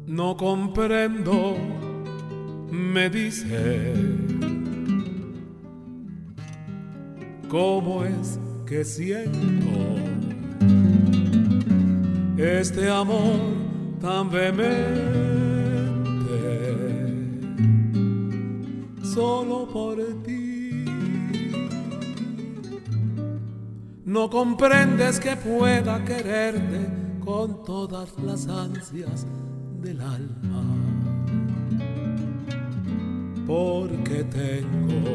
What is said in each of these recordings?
No comprendo, me dice, cómo es que siento este amor tan vehemente solo por ti. No comprendes que pueda quererte con todas las ansias del alma, porque tengo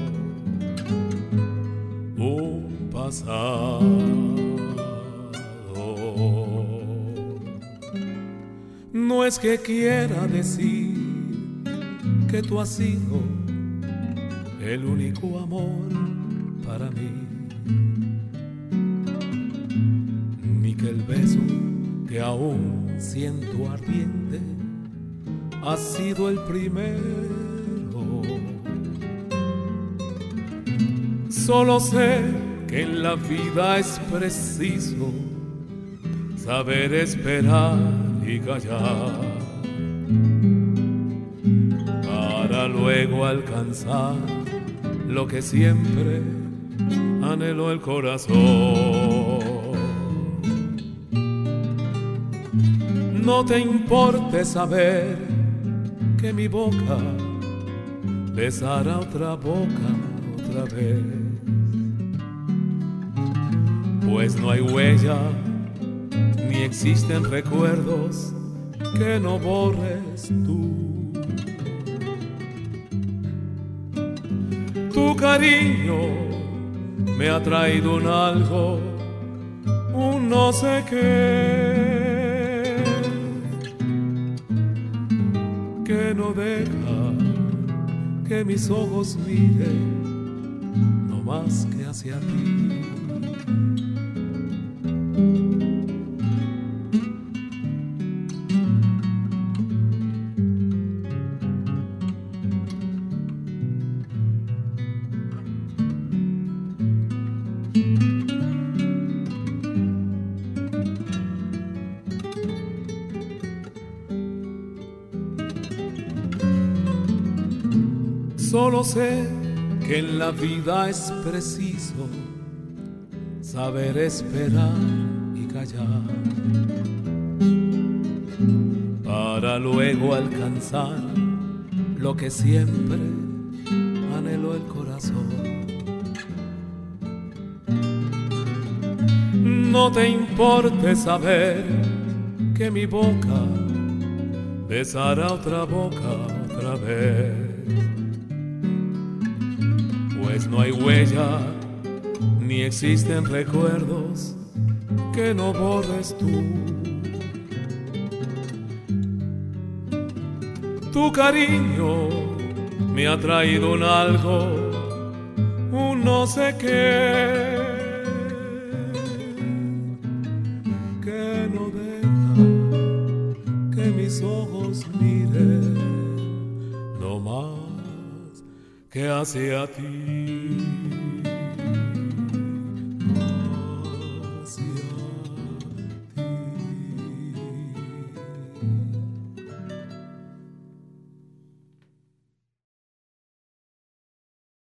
un pasado. No es que quiera decir que tú has sido el único amor para mí, ni que el beso que aún siento ardiente ha sido el primero. Solo sé que en la vida es preciso saber esperar y callar para luego alcanzar lo que siempre anheló el corazón. No te importe saber que mi boca besará otra boca otra vez, pues no hay huella ni existen recuerdos que no borres tú. Tu cariño me ha traído un algo, un no sé qué, que no deja que mis ojos miren no más que hacia ti. Solo sé que en la vida es preciso saber esperar y callar para luego alcanzar lo que siempre anheló el corazón. No te importe saber que mi boca besará otra boca otra vez, pues no hay huella ni existen recuerdos que no borres tú. Tu cariño me ha traído un algo, un no sé qué, que no deja que mis ojos miren no más que hacia ti.